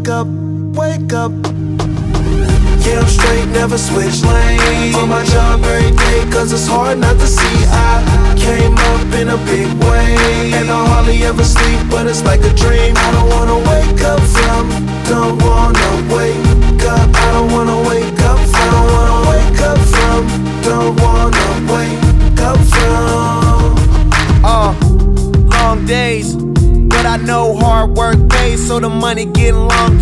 up, wake up. Yeah, I'm straight, never switch lanes. On my job every day, cause it's hard not to see. I came up in a big way, and I hardly ever sleep, but it's like a dream. I don't wanna wake up from, don't wanna wake up. I don't wanna wake up from, I don't wanna wake up from, don't wanna wake up from. Long days, but I know hard work pays, so the money getting long